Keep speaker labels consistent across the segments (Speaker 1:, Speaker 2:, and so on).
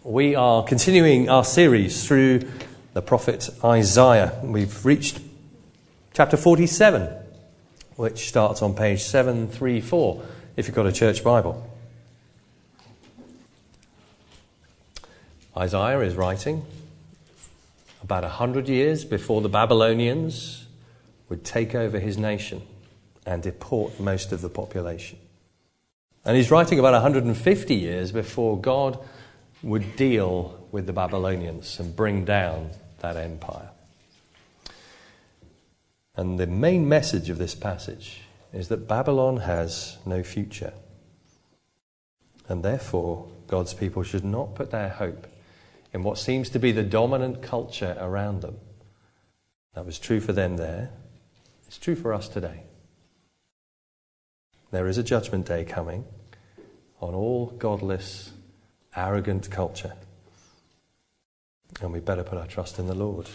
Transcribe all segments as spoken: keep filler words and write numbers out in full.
Speaker 1: We are continuing our series through the prophet Isaiah. We've reached chapter forty-seven, which starts on page seven thirty-four, if you've got a church Bible. Isaiah is writing about a hundred years before the Babylonians would take over his nation and deport most of the population. And he's writing about one hundred fifty years before God would deal with the Babylonians and bring down that empire. And the main message of this passage is that Babylon has no future. And therefore, God's people should not put their hope in what seems to be the dominant culture around them. That was true for them there. It's true for us today. There is a judgment day coming on all godless, arrogant culture. And we better put our trust in the Lord.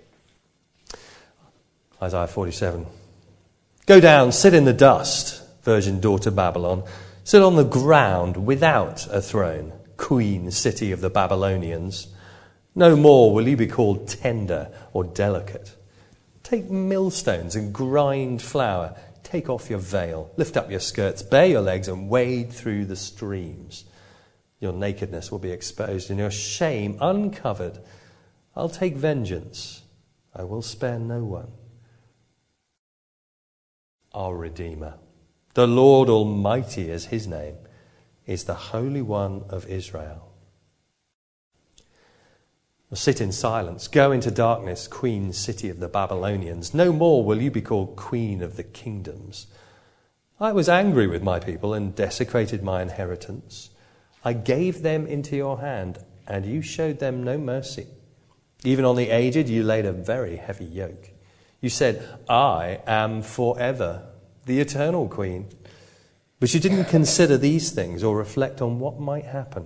Speaker 1: Isaiah forty-seven. Go down, sit in the dust, virgin daughter Babylon. Sit on the ground without a throne, queen city of the Babylonians. No more will you be called tender or delicate. Take millstones and grind flour. Take off your veil, lift up your skirts, bare your legs and wade through the streams. Your nakedness will be exposed and your shame uncovered. I'll take vengeance. I will spare no one. Our Redeemer, the Lord Almighty is his name, is the Holy One of Israel. Sit in silence, go into darkness, queen city of the Babylonians. No more will you be called queen of the kingdoms. I was angry with my people and desecrated my inheritance. I gave them into your hand, and you showed them no mercy. Even on the aged you laid a very heavy yoke. You said, I am forever the eternal queen. But you didn't consider these things or reflect on what might happen.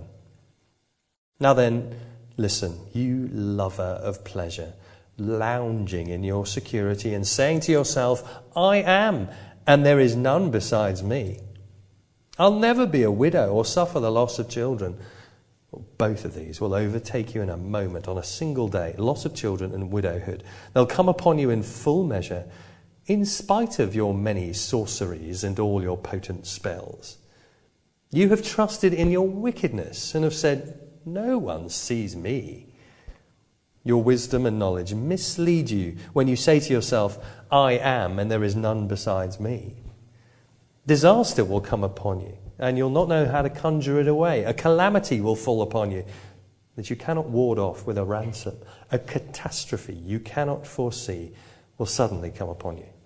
Speaker 1: Now then, listen, you lover of pleasure, lounging in your security and saying to yourself, I am, and there is none besides me. I'll never be a widow or suffer the loss of children. Both of these will overtake you in a moment, on a single day, loss of children and widowhood. They'll come upon you in full measure, in spite of your many sorceries and all your potent spells. You have trusted in your wickedness and have said, no one sees me. Your wisdom and knowledge mislead you when you say to yourself, I am, and there is none besides me. Disaster will come upon you, and you'll not know how to conjure it away. A calamity will fall upon you that you cannot ward off with a ransom. A catastrophe you cannot foresee will suddenly come upon you.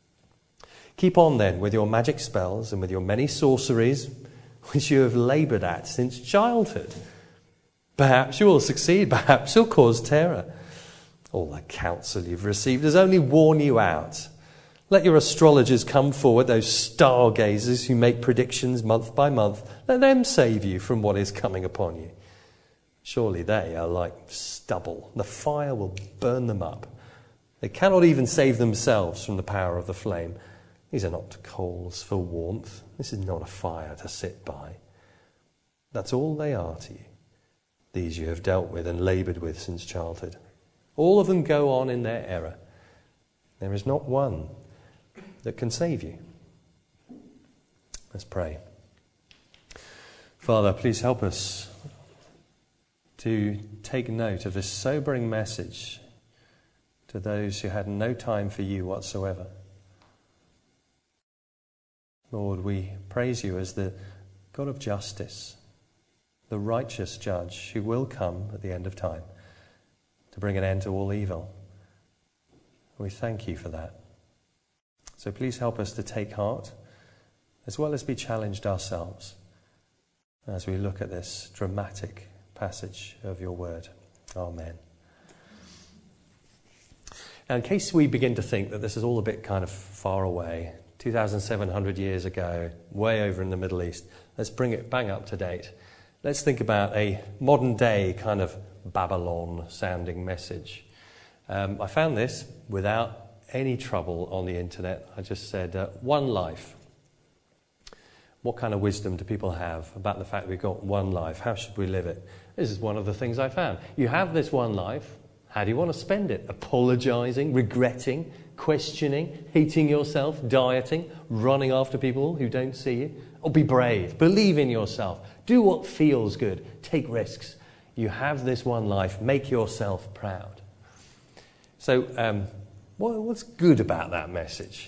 Speaker 1: Keep on then with your magic spells and with your many sorceries, which you have laboured at since childhood. Perhaps you will succeed, perhaps you'll cause terror. All the counsel you've received has only worn you out. Let your astrologers come forward, those stargazers who make predictions month by month. Let them save you from what is coming upon you. Surely they are like stubble. The fire will burn them up. They cannot even save themselves from the power of the flame. These are not coals for warmth. This is not a fire to sit by. That's all they are to you. These you have dealt with and laboured with since childhood. All of them go on in their error. There is not one that can save you. Let's pray. Father, please help us to take note of this sobering message to those who had no time for you whatsoever. Lord, we praise you as the God of justice, the righteous judge who will come at the end of time to bring an end to all evil. We thank you for that. So please help us to take heart as well as be challenged ourselves as we look at this dramatic passage of your word. Amen. Now, in case we begin to think that this is all a bit kind of far away, two thousand seven hundred years ago, way over in the Middle East, let's bring it bang up to date. Let's think about a modern day kind of Babylon sounding message. Um, I found this without any trouble on the internet. I just said, uh, one life. What kind of wisdom do people have about the fact that we've got one life? How should we live it? This is one of the things I found. You have this one life. How do you want to spend it? Apologising, regretting, questioning, hating yourself, dieting, running after people who don't see you? Or be brave, believe in yourself, do what feels good, take risks. You have this one life, make yourself proud. So, um, what, what's good about that message?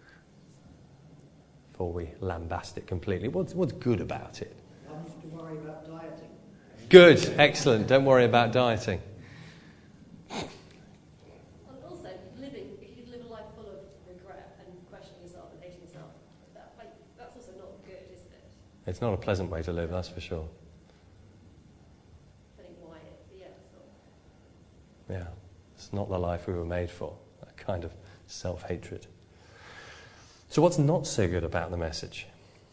Speaker 1: Before we lambast it completely, what's, what's good about it?
Speaker 2: You don't have to worry about dieting.
Speaker 1: Good, excellent, don't worry about dieting.
Speaker 3: And also, living, if you live a life full of regret and questioning yourself and hating yourself, that, like, that's also not good, is it?
Speaker 1: It's not a pleasant way to live, that's for sure.
Speaker 3: Depending why it, but yeah, it's not.
Speaker 1: Yeah, it's not the life we were made for, that kind of self-hatred. So what's not so good about the message?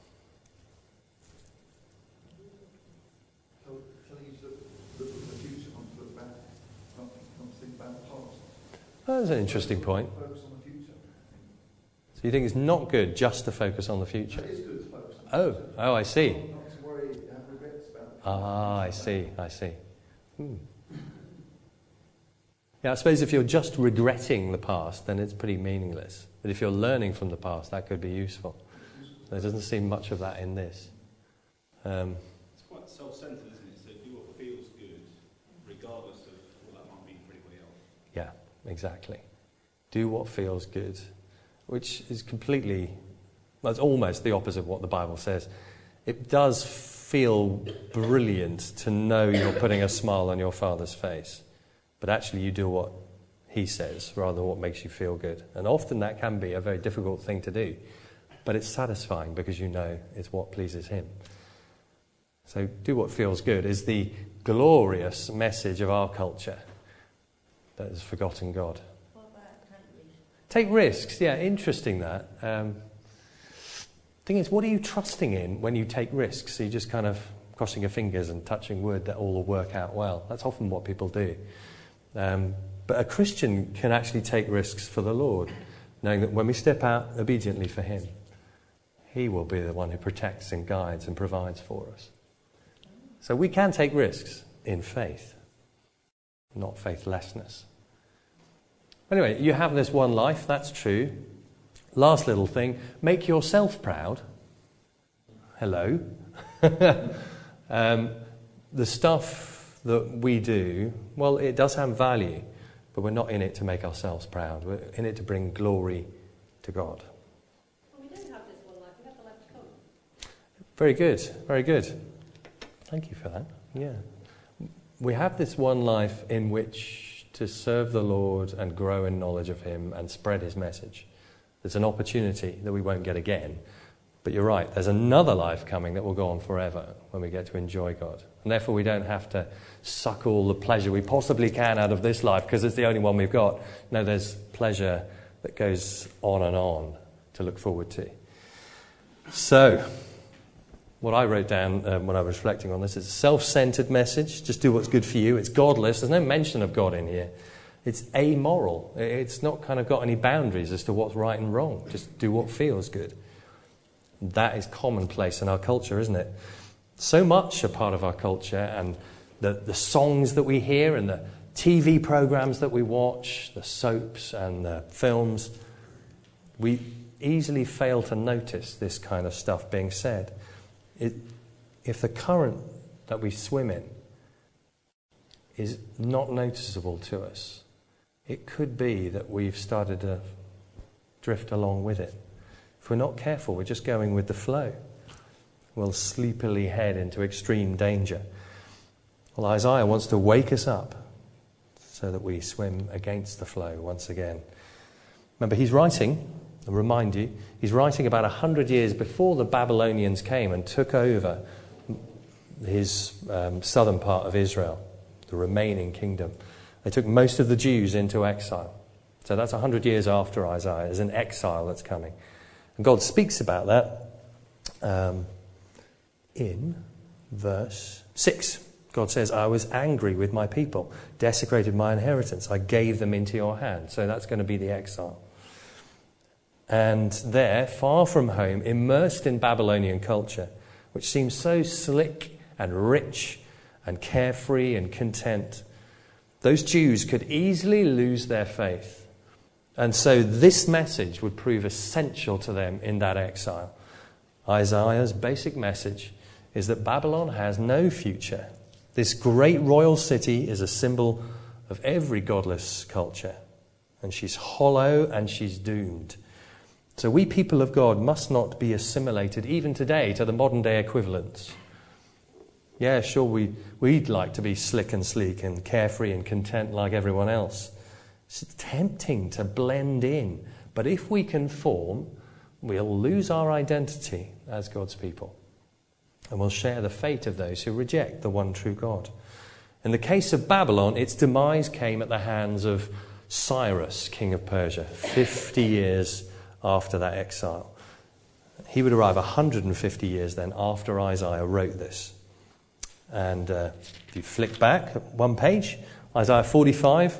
Speaker 4: Telling you to look at the future, not to look back, not, not to think about the past.
Speaker 1: That's an interesting point.
Speaker 4: Focus on the future.
Speaker 1: So you think it's not good just to focus on the future?
Speaker 4: It is good to focus on the
Speaker 1: Oh,
Speaker 4: future.
Speaker 1: oh, I see.
Speaker 4: Not to worry, have regrets about the
Speaker 1: Ah, I see, I see. Hmm. Yeah, I suppose if you're just regretting the past, then it's pretty meaningless. But if you're learning from the past, that could be useful. There doesn't seem much of that in this. Um,
Speaker 5: It's quite self-centered, isn't it? So do what feels good, regardless of what that might mean for anybody else.
Speaker 1: yeah, exactly. Do what feels good, which is completely, well, it's almost the opposite of what the Bible says. It does feel brilliant to know you're putting a smile on your Father's face, but actually you do what He says rather than what makes you feel good. And often that can be a very difficult thing to do, but it's satisfying because you know it's what pleases Him. So do what feels good is the glorious message of our culture that has forgotten God.
Speaker 3: What about countries?
Speaker 1: Take risks, yeah, interesting that. Um, thing is, what are you trusting in when you take risks? So you're just kind of crossing your fingers and touching wood that all will work out well. That's often what people do. Um, but a Christian can actually take risks for the Lord, knowing that when we step out obediently for Him, He will be the one who protects and guides and provides for us. So we can take risks in faith, not faithlessness. Anyway, you have this one life, that's true. Last little thing, make yourself proud. Hello. um, the stuff that we do, well, it does have value, but we're not in it to make ourselves proud. We're in it to bring glory to God.
Speaker 3: Well, we don't have this one life, we have the life to come.
Speaker 1: Very good, very good. Thank you for that. Yeah. We have this one life in which to serve the Lord and grow in knowledge of Him and spread His message. There's an opportunity that we won't get again. But you're right, there's another life coming that will go on forever when we get to enjoy God. And therefore we don't have to suck all the pleasure we possibly can out of this life because it's the only one we've got. No, there's pleasure that goes on and on to look forward to. So, what I wrote down um, when I was reflecting on this is a self-centered message. Just do what's good for you. It's godless. There's no mention of God in here. It's amoral. It's not kind of got any boundaries as to what's right and wrong. Just do what feels good. That is commonplace in our culture, isn't it? So much a part of our culture, and the, the songs that we hear and the T V programs that we watch, the soaps and the films, we easily fail to notice this kind of stuff being said. It, if the current that we swim in is not noticeable to us, it could be that we've started to drift along with it. If we're not careful, we're just going with the flow. We'll sleepily head into extreme danger. Well, Isaiah wants to wake us up so that we swim against the flow once again. Remember, he's writing, I'll remind you, he's writing about a hundred years before the Babylonians came and took over his um, southern part of Israel, the remaining kingdom. They took most of the Jews into exile. So that's a hundred years after Isaiah. There's an exile that's coming. And God speaks about that um, in verse six. God says, I was angry with my people, desecrated my inheritance. I gave them into your hand. So that's going to be the exile. And there, far from home, immersed in Babylonian culture, which seems so slick and rich and carefree and content, those Jews could easily lose their faith. And so this message would prove essential to them in that exile. Isaiah's basic message is that Babylon has no future. This great royal city is a symbol of every godless culture. And she's hollow and she's doomed. So we people of God must not be assimilated even today to the modern day equivalents. Yeah, sure, we, we'd like to be slick and sleek and carefree and content like everyone else. It's tempting to blend in. But if we conform, we'll lose our identity as God's people. And we'll share the fate of those who reject the one true God. In the case of Babylon, its demise came at the hands of Cyrus, king of Persia, fifty years after that exile. He would arrive one hundred fifty years then after Isaiah wrote this. And uh, if you flick back one page, Isaiah forty-five,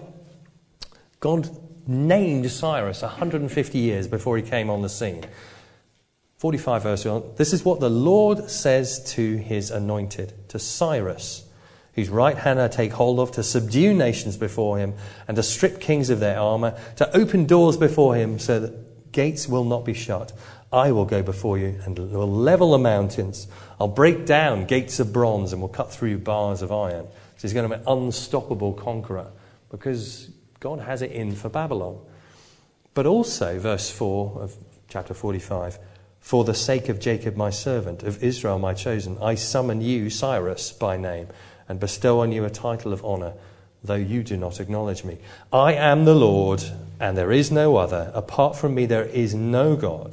Speaker 1: God named Cyrus one hundred fifty years before he came on the scene. forty-five verse one, this is what the Lord says to his anointed, to Cyrus, whose right hand I take hold of, to subdue nations before him, and to strip kings of their armour, to open doors before him so that gates will not be shut. I will go before you and will level the mountains. I'll break down gates of bronze and will cut through bars of iron. So he's going to be an unstoppable conqueror because God has it in for Babylon. But also, verse four of chapter forty-five, for the sake of Jacob my servant, of Israel my chosen, I summon you, Cyrus, by name, and bestow on you a title of honour, though you do not acknowledge me. I am the Lord, and there is no other. Apart from me, there is no God.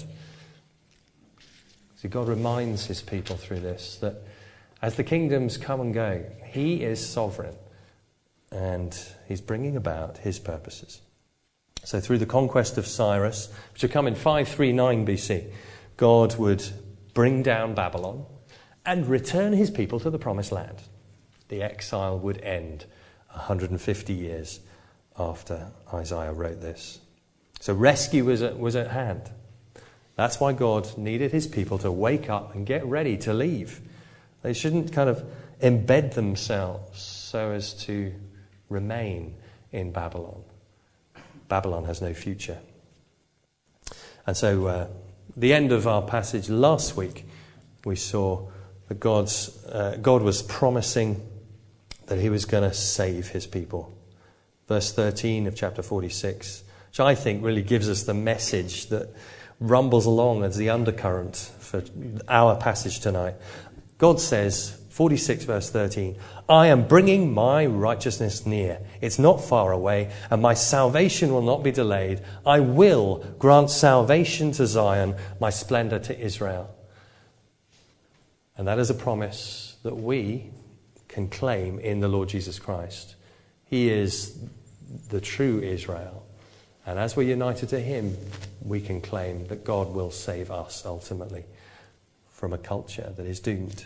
Speaker 1: See, God reminds his people through this that as the kingdoms come and go, he is sovereign, and he's bringing about his purposes. So through the conquest of Cyrus, which would come in five thirty-nine B C, God would bring down Babylon and return his people to the promised land. The exile would end one hundred fifty years after Isaiah wrote this. So rescue was at, was at hand. That's why God needed his people to wake up and get ready to leave. They shouldn't kind of embed themselves so as to remain in Babylon. Babylon has no future. And so uh, the end of our passage last week, we saw that God's, uh, God was promising that he was going to save his people. Verse thirteen of chapter forty-six, which I think really gives us the message that rumbles along as the undercurrent for our passage tonight. God says, forty-six verse thirteen, I am bringing my righteousness near. It's not far away, and my salvation will not be delayed. I will grant salvation to Zion, my splendor to Israel. And that is a promise that we can claim in the Lord Jesus Christ. He is the true Israel. And as we're united to him, we can claim that God will save us ultimately from a culture that is doomed.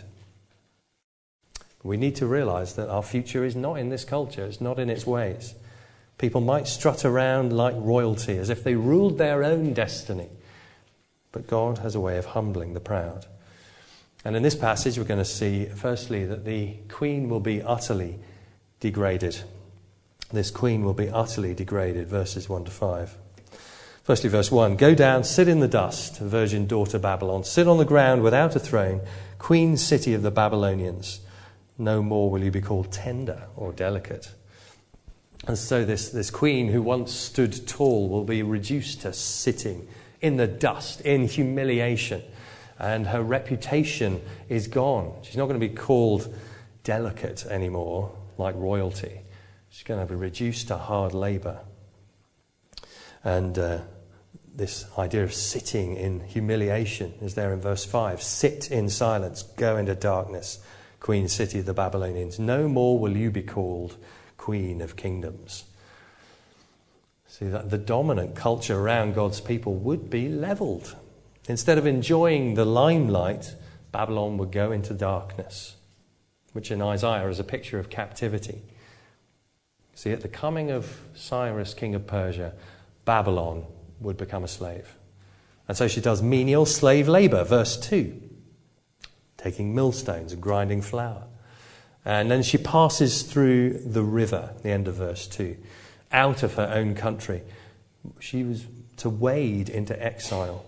Speaker 1: We need to realize that our future is not in this culture. It's not in its ways. People might strut around like royalty as if they ruled their own destiny. But God has a way of humbling the proud. And in this passage, we're going to see, firstly, that the queen will be utterly degraded. This queen will be utterly degraded, verses one to five. Firstly, verse one, go down, sit in the dust, virgin daughter Babylon. Sit on the ground without a throne, queen city of the Babylonians. No more will you be called tender or delicate. And so this, this queen who once stood tall will be reduced to sitting in the dust, in humiliation. And her reputation is gone. She's not going to be called delicate anymore, like royalty. She's going to be reduced to hard labour. And uh, this idea of sitting in humiliation is there in verse five. Sit in silence, go into darkness, queen city of the Babylonians. No more will you be called queen of kingdoms. See, that the dominant culture around God's people would be levelled. Instead of enjoying the limelight, Babylon would go into darkness, which in Isaiah is a picture of captivity. See, at the coming of Cyrus, king of Persia, Babylon would become a slave. And so she does menial slave labour, verse two, taking millstones and grinding flour. And then she passes through the river, the end of verse two, out of her own country. She was to wade into exile.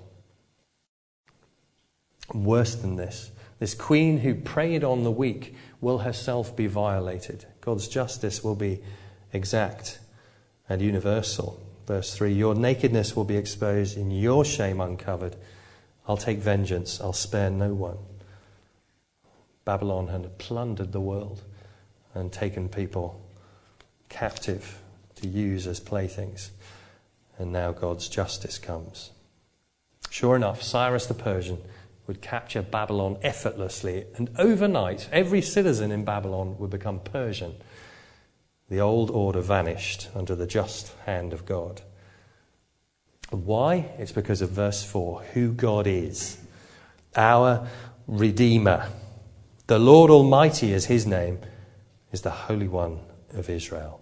Speaker 1: Worse than this, this queen who preyed on the weak will herself be violated. God's justice will be exact and universal. Verse three, your nakedness will be exposed, in your shame uncovered. I'll take vengeance, I'll spare no one. Babylon had plundered the world and taken people captive to use as playthings. And now God's justice comes. Sure enough, Cyrus the Persian would capture Babylon effortlessly, and overnight every citizen in Babylon would become Persian. The old order vanished under the just hand of God. Why? It's because of verse four, who God is. Our Redeemer. The Lord Almighty is his name, is the Holy One of Israel.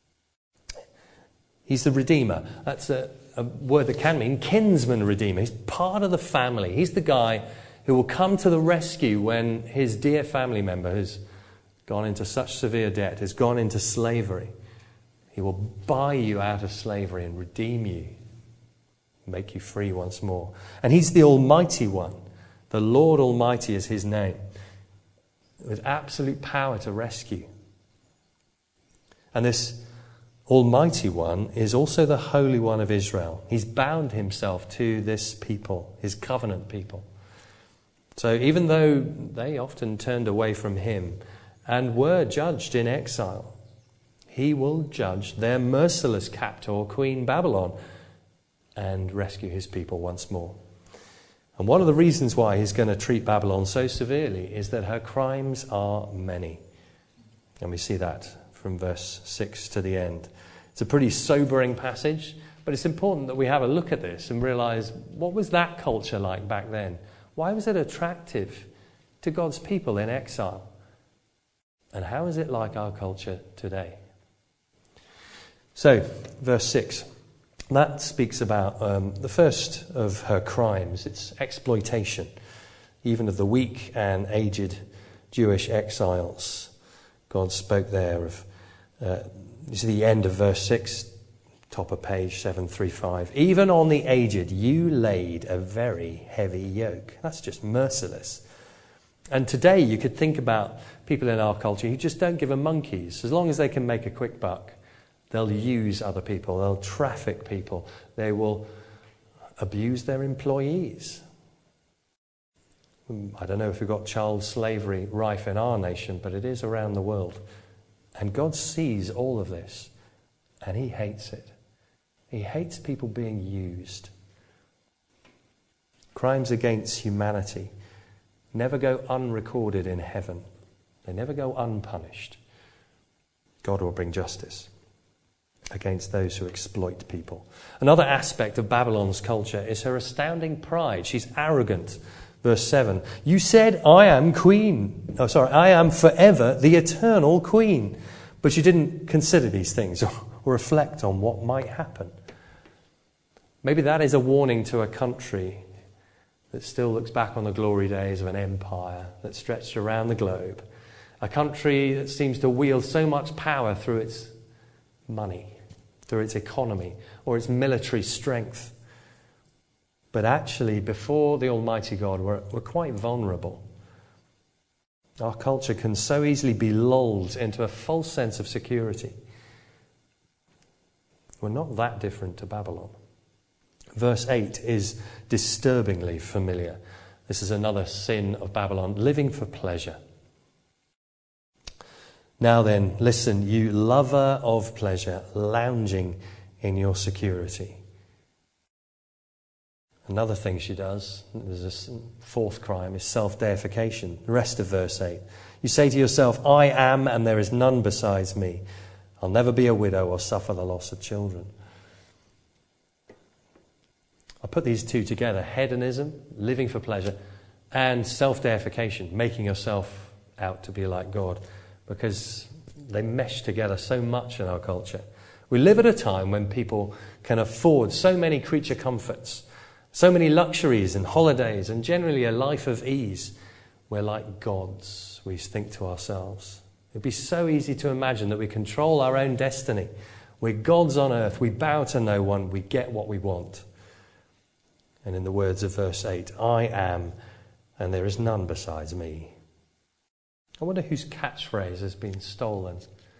Speaker 1: He's the Redeemer. That's a, a word that can mean kinsman redeemer. He's part of the family. He's the guy who will come to the rescue when his dear family member has gone into such severe debt, has gone into slavery. He will buy you out of slavery and redeem you, make you free once more. And he's the Almighty One. The Lord Almighty is his name, with absolute power to rescue. And this Almighty One is also the Holy One of Israel. He's bound himself to this people, his covenant people. So even though they often turned away from him and were judged in exile, he will judge their merciless captor, Queen Babylon, and rescue his people once more. And one of the reasons why he's going to treat Babylon so severely is that her crimes are many. And we see that from verse six to the end. It's a pretty sobering passage, but it's important that we have a look at this and realise, what was that culture like back then? Why was it attractive to God's people in exile? And how is it like our culture today? So, verse six. That speaks about um, the first of her crimes. It's exploitation, even of the weak and aged Jewish exiles. God spoke there of, uh, this is the end of verse six, top of page seven thirty-five. Even on the aged you laid a very heavy yoke. That's just merciless. And today you could think about people in our culture who just don't give a monkey's. As long as they can make a quick buck, they'll use other people, they'll traffic people, they will abuse their employees. I don't know if we've got child slavery rife in our nation, but it is around the world. And God sees all of this, and he hates it. He hates people being used. Crimes against humanity never go unrecorded in heaven. They never go unpunished. God will bring justice against those who exploit people. Another aspect of Babylon's culture is her astounding pride. She's arrogant. Verse seven, you said, I am queen. Oh, sorry, I am forever the eternal queen. But she didn't consider these things or, or reflect on what might happen. Maybe that is a warning to a country that still looks back on the glory days of an empire that stretched around the globe. A country that seems to wield so much power through its money, through its economy, or its military strength. But actually, before the Almighty God, we're, we're quite vulnerable. Our culture can so easily be lulled into a false sense of security. We're not that different to Babylon. Verse eight is disturbingly familiar. This is another sin of Babylon, living for pleasure. Now then, listen, you lover of pleasure, lounging in your security. Another thing she does, there's a fourth crime, is self-deification. The rest of verse eight. You say to yourself, I am and there is none besides me. I'll never be a widow or suffer the loss of children. I put these two together, hedonism, living for pleasure, and self-deification, making yourself out to be like God, because they mesh together so much in our culture. We live at a time when people can afford so many creature comforts So many luxuries and holidays and generally a life of ease. We're like gods, we think to ourselves. It'd be so easy to imagine that we control our own destiny. We're gods on earth. We bow to no one. We get what we want. And in the words of verse eight, I am, and there is none besides me. I wonder whose catchphrase has been stolen.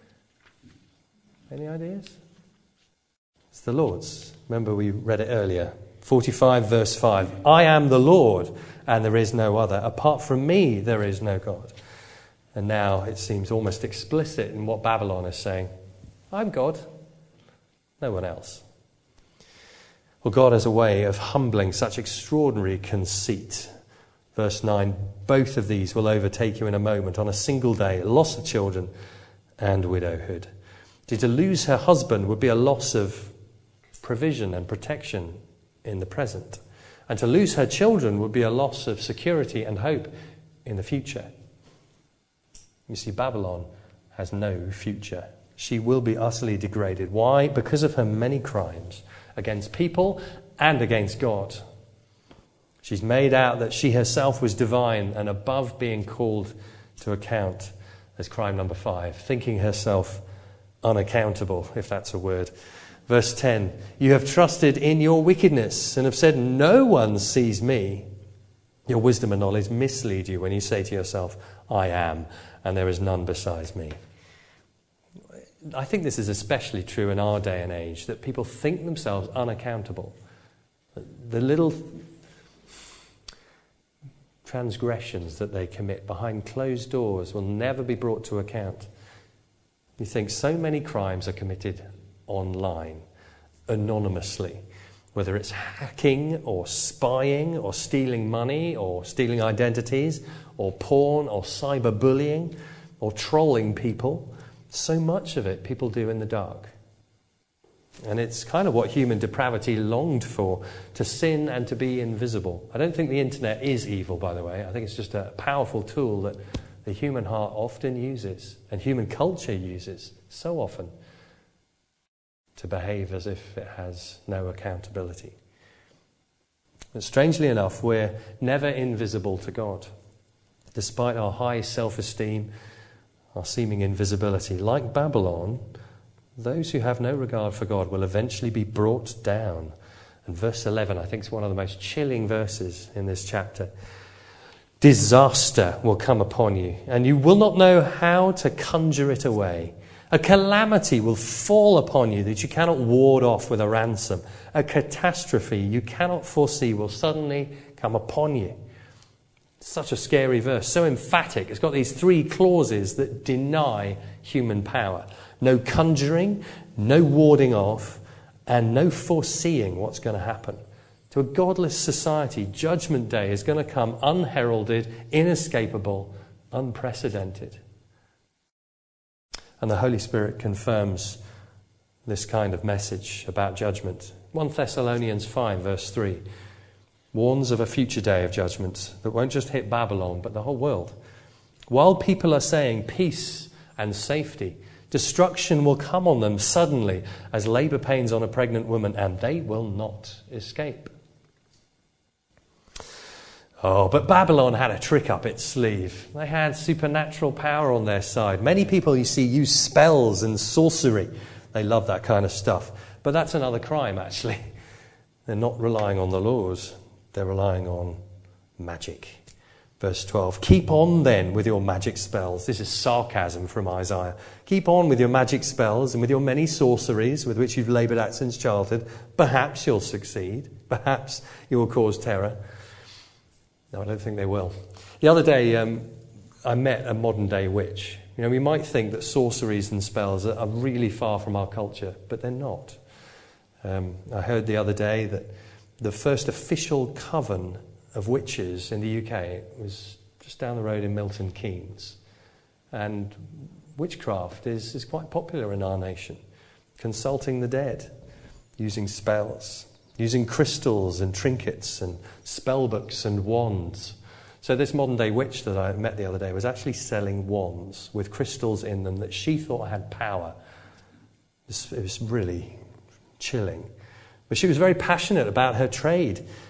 Speaker 1: Any ideas? It's the Lord's. Remember we read it earlier. forty-five verse five. I am the Lord, and there is no other. Apart from me, there is no God. And now it seems almost explicit in what Babylon is saying. I'm God. No one else. Well, God has a way of humbling such extraordinary conceit. Verse nine, both of these will overtake you in a moment, on a single day, loss of children and widowhood. See, to lose her husband would be a loss of provision and protection in the present. And to lose her children would be a loss of security and hope in the future. You see, Babylon has no future. She will be utterly degraded. Why? Because of her many crimes against people and against God. She's made out that she herself was divine and above being called to account as crime number five, thinking herself unaccountable, if that's a word. Verse ten, you have trusted in your wickedness and have said, no one sees me. Your wisdom and knowledge mislead you when you say to yourself, I am, and there is none besides me. I think this is especially true in our day and age, that people think themselves unaccountable. The little transgressions that they commit behind closed doors will never be brought to account. You think so many crimes are committed online, anonymously, whether it's hacking or spying or stealing money or stealing identities or porn or cyberbullying or trolling people. So much of it people do in the dark. And it's kind of what human depravity longed for, to sin and to be invisible. I don't think the internet is evil, by the way. I think it's just a powerful tool that the human heart often uses, and human culture uses so often, to behave as if it has no accountability. But strangely enough, we're never invisible to God. Despite our high self-esteem, our seeming invisibility, like Babylon, those who have no regard for God will eventually be brought down. And verse eleven, I think, is one of the most chilling verses in this chapter. Disaster will come upon you, and you will not know how to conjure it away. A calamity will fall upon you that you cannot ward off with a ransom. A catastrophe you cannot foresee will suddenly come upon you. Such a scary verse, so emphatic. It's got these three clauses that deny human power. No conjuring, no warding off, and no foreseeing what's going to happen. To a godless society, Judgment Day is going to come unheralded, inescapable, unprecedented. And the Holy Spirit confirms this kind of message about judgment. First Thessalonians five, verse three, warns of a future day of judgment that won't just hit Babylon, but the whole world. While people are saying peace and safety, destruction will come on them suddenly as labour pains on a pregnant woman, and they will not escape. Oh, but Babylon had a trick up its sleeve. They had supernatural power on their side. Many people, you see, use spells and sorcery. They love that kind of stuff. But that's another crime, actually. They're not relying on the laws. They're relying on magic. Verse twelve, keep on then with your magic spells. This is sarcasm from Isaiah. Keep on with your magic spells and with your many sorceries with which you've laboured at since childhood. Perhaps you'll succeed. Perhaps you will cause terror. No, I don't think they will. The other day, um, I met a modern-day witch. You know, we might think that sorceries and spells are really far from our culture, but they're not. Um, I heard the other day that the first official coven of witches in the U K was just down the road in Milton Keynes. And witchcraft is, is quite popular in our nation. Consulting the dead, using spells, using crystals and trinkets and spell books and wands. So this modern-day witch that I met the other day was actually selling wands with crystals in them that she thought had power. It was, it was really chilling. But she was very passionate about her trade.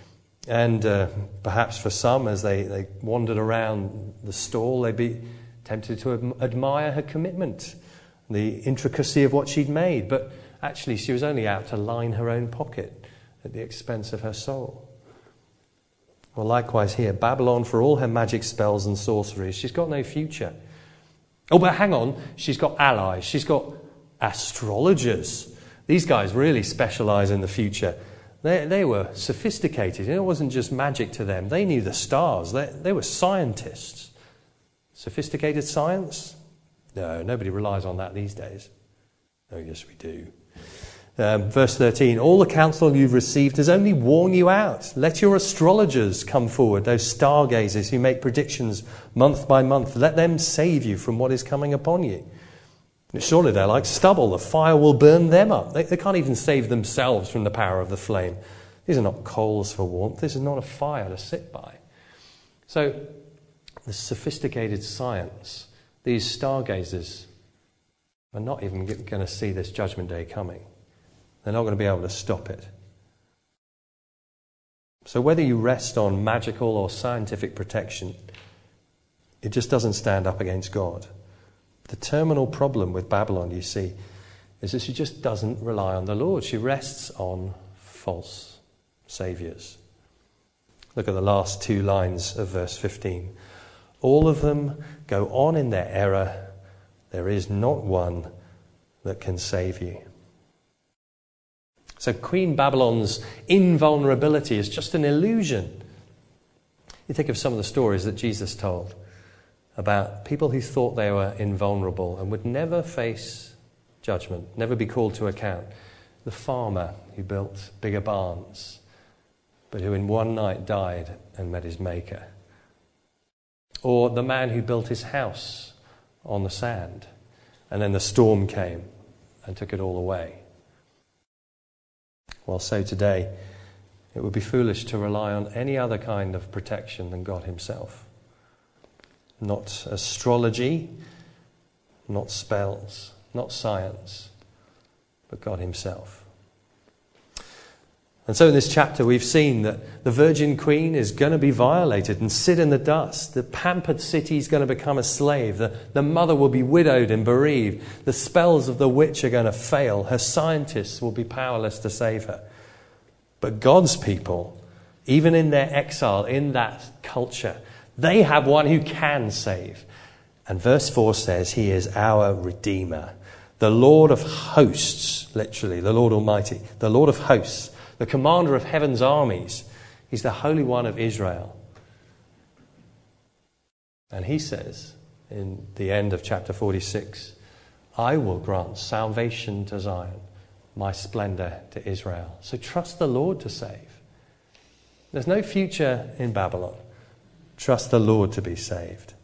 Speaker 1: And uh, perhaps for some, as they, they wandered around the stall, they'd be tempted to ad- admire her commitment, the intricacy of what she'd made. But actually, she was only out to line her own pocket at the expense of her soul. Well, likewise here, Babylon, for all her magic spells and sorceries, she's got no future. Oh, but hang on, she's got allies. She's got astrologers. These guys really specialise in the future. They, they were sophisticated. It wasn't just magic to them. They knew the stars. They, they were scientists. Sophisticated science? No, nobody relies on that these days. Oh, yes, we do. Um, verse thirteen, all the counsel you've received has only worn you out. Let your astrologers come forward, those stargazers who make predictions month by month. Let them save you from what is coming upon you. Surely they're like stubble. The fire will burn them up. They, they can't even save themselves from the power of the flame. These are not coals for warmth. This is not a fire to sit by. So, the sophisticated science, these stargazers are not even going to see this judgment day coming. They're not going to be able to stop it. So whether you rest on magical or scientific protection, it just doesn't stand up against God. The terminal problem with Babylon, you see, is that she just doesn't rely on the Lord. She rests on false saviours. Look at the last two lines of verse fifteen. All of them go on in their error. There is not one that can save you. So Queen Babylon's invulnerability is just an illusion. You think of some of the stories that Jesus told about people who thought they were invulnerable and would never face judgment, never be called to account. The farmer who built bigger barns, but who in one night died and met his maker. Or the man who built his house on the sand, and then the storm came and took it all away. Well, so today, it would be foolish to rely on any other kind of protection than God himself. Not astrology, not spells, not science, but God himself. And so in this chapter we've seen that the Virgin Queen is going to be violated and sit in the dust. The pampered city is going to become a slave. The, the mother will be widowed and bereaved. The spells of the witch are going to fail. Her scientists will be powerless to save her. But God's people, even in their exile, in that culture, they have one who can save. And verse four says, he is our Redeemer. The Lord of hosts, literally, the Lord Almighty, the Lord of hosts, the commander of heaven's armies. He's the Holy One of Israel. And he says, in the end of chapter forty-six, I will grant salvation to Zion, my splendor to Israel. So trust the Lord to save. There's no future in Babylon. Trust the Lord to be saved.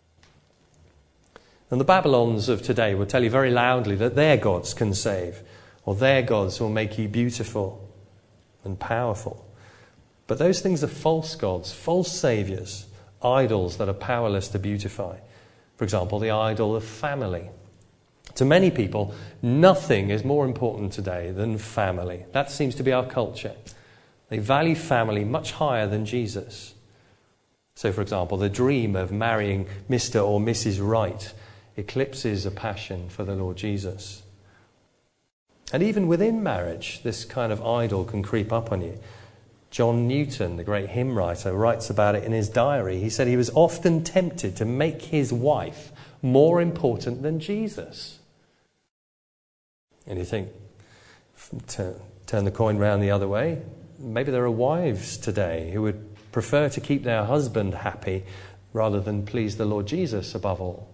Speaker 1: And the Babylons of today will tell you very loudly that their gods can save, or their gods will make you beautiful and powerful. But those things are false gods, false saviours, idols that are powerless to beautify. For example, the idol of family. To many people, nothing is more important today than family. That seems to be our culture. They value family much higher than Jesus. So, for example, the dream of marrying Mister or Missus Right eclipses a passion for the Lord Jesus. And even within marriage, this kind of idol can creep up on you. John Newton, the great hymn writer, writes about it in his diary. He said he was often tempted to make his wife more important than Jesus. And you think, turn, turn the coin round the other way. Maybe there are wives today who would prefer to keep their husband happy rather than please the Lord Jesus above all.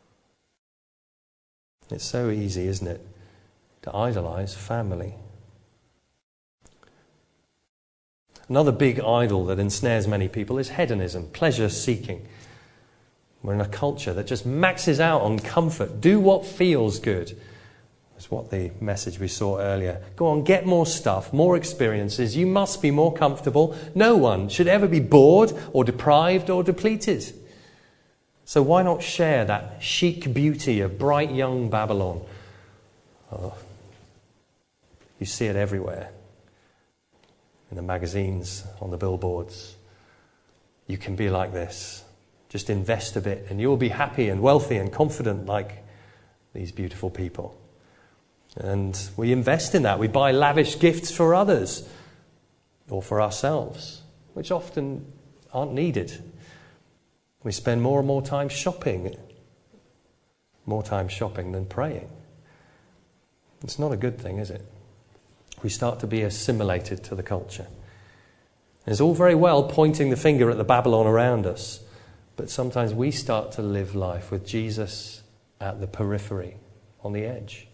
Speaker 1: It's so easy, isn't it, to idolize family. Another big idol that ensnares many people is hedonism, pleasure-seeking. We're in a culture that just maxes out on comfort. Do what feels good. That's what the message we saw earlier. Go on, get more stuff, more experiences. You must be more comfortable. No one should ever be bored or deprived or depleted. So why not share that chic beauty of bright young Babylon? Oh, you see it everywhere. in the magazines, on the billboards. You can be like this. Just invest a bit and you'll be happy and wealthy and confident like these beautiful people. And we invest in that. We buy lavish gifts for others or for ourselves, which often aren't needed. We spend more and more time shopping, more time shopping than praying. It's not a good thing, is it? We start to be assimilated to the culture. It's all very well pointing the finger at the Babylon around us, but sometimes we start to live life with Jesus at the periphery, on the edge.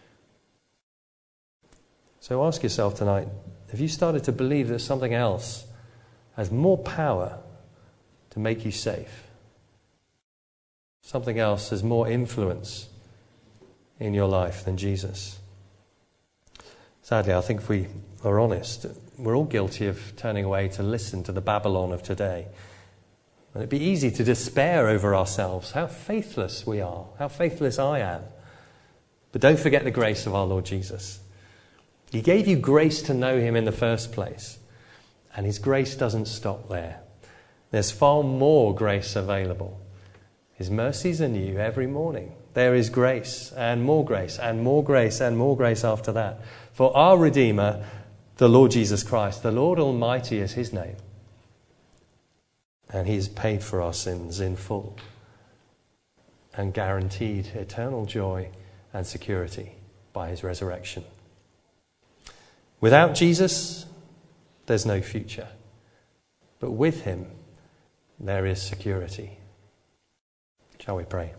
Speaker 1: So ask yourself tonight, have you started to believe that something else has more power to make you safe? Something else has more influence in your life than Jesus? Sadly, I think if we are honest, we're all guilty of turning away to listen to the Babylon of today. And it'd be easy to despair over ourselves, how faithless we are, how faithless I am. But don't forget the grace of our Lord Jesus. He gave you grace to know him in the first place. And his grace doesn't stop there. There's far more grace available. His mercies are new every morning. There is grace and more grace and more grace and more grace after that. For our Redeemer, the Lord Jesus Christ, the Lord Almighty is his name. And he has paid for our sins in full and guaranteed eternal joy and security by his resurrection. Without Jesus, there's no future. But with him, there is security. Shall we pray?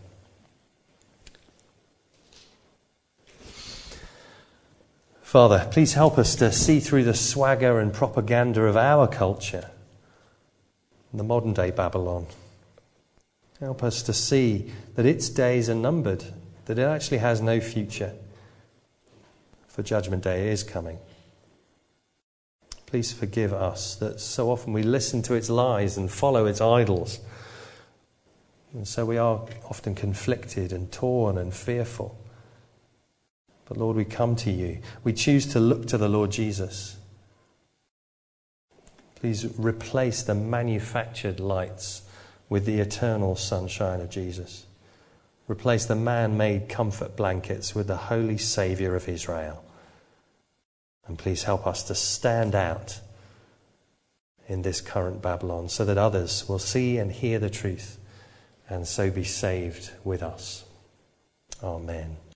Speaker 1: Father, please help us to see through the swagger and propaganda of our culture, the modern day Babylon. Help us to see that its days are numbered, that it actually has no future, for Judgment Day is coming. Please forgive us that so often we listen to its lies and follow its idols. And so we are often conflicted and torn and fearful. But Lord, we come to you. We choose to look to the Lord Jesus. Please replace the manufactured lights with the eternal sunshine of Jesus. Replace the man-made comfort blankets with the holy Saviour of Israel. And please help us to stand out in this current Babylon so that others will see and hear the truth and so be saved with us. Amen.